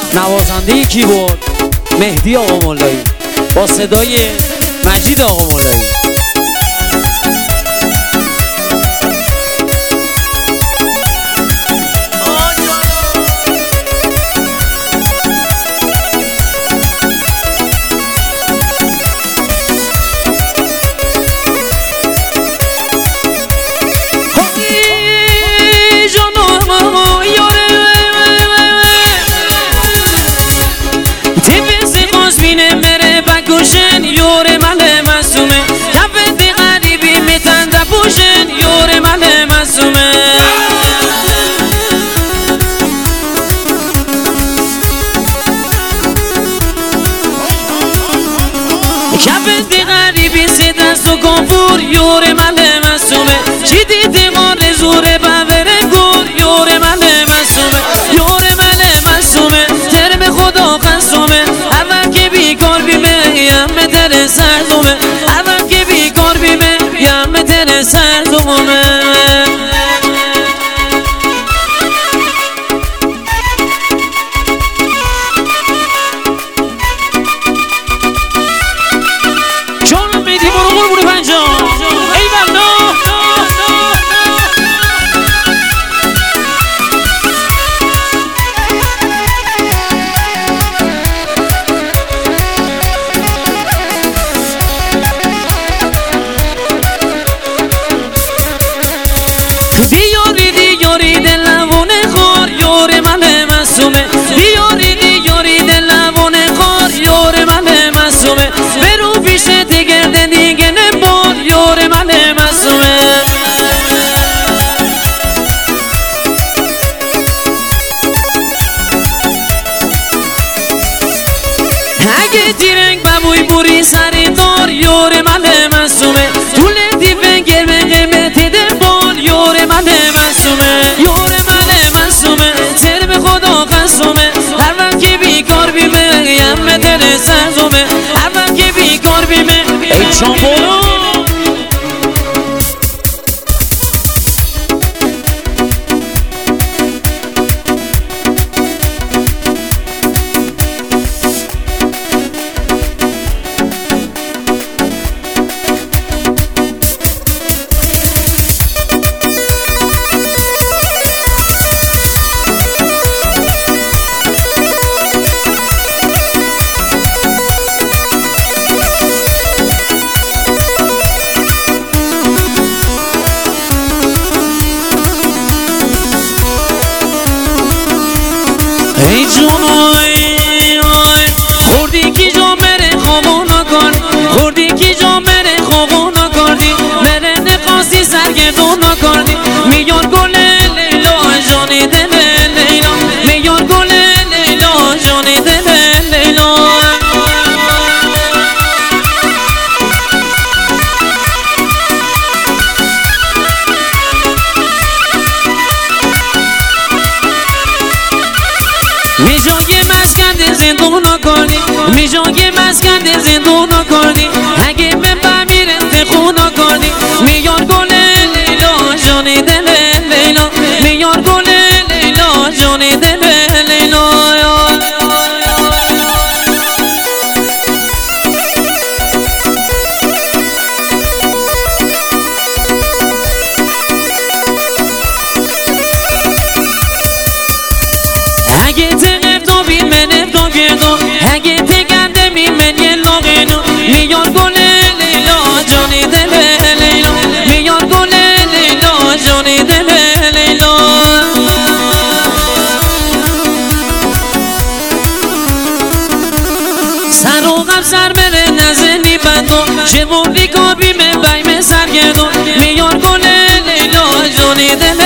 نوازنده کیبورد مهدی آقا مولایی با صدای مجید آقا مولایی. بکشن یور من معصومه کفت غریبی میتن پوشن یور من معصومه کفت غریبی سیدرست و کنفور یور من معصومه چی دیدی مال زوره ببره گور یور من معصومه یور من معصومه ترم خدا قسمه اول که بیکار بیمه یم تر سرزومه اول که بیکار بیمه یم تر سرزومه جانم میدی برو قربون پنجام ای والله دیاری دلوانه خور یور من معصومه دیاری دلوانه خور یور من معصومه برو پیش دیگه دیگه نبار یور من معصومه اگه تیرنگ ببوی بوری سری دار یور من معصومه طول دیفه گرمه قیمت دبان یور من معصومه یور من معصومه سر به خدا قسمه هر وقت که بیکار بیمه یم دل سرزومه هر وقت که بیکار بیمه ای چامورو ای جونای خوردی کی جا مره خوابو نکردی خوردی کی جا مره خوابو نکردی مره نقاسی سرگردون نکردی میار گل لیلا جانی دل لیلا میار گل لیلا جانی دل لیلا میجای مسکن زندون نکردی میجای مسکن زندون نکردی اگه به بمیر انتخون نکردی میار گل لیلا جانی دل لیلا میار گل لیلا جانی دل لیلا اگه تقرد بین من افتان گردان اگه تگرده بین من یه لاغینا میار گل لیلا جانی دل لیلا میار گل لیلا جانی دل لیلا سر و غم سر بره نزنی بندم چه بولی کابی من بیم سرگردم میار گل لیلا جانی دل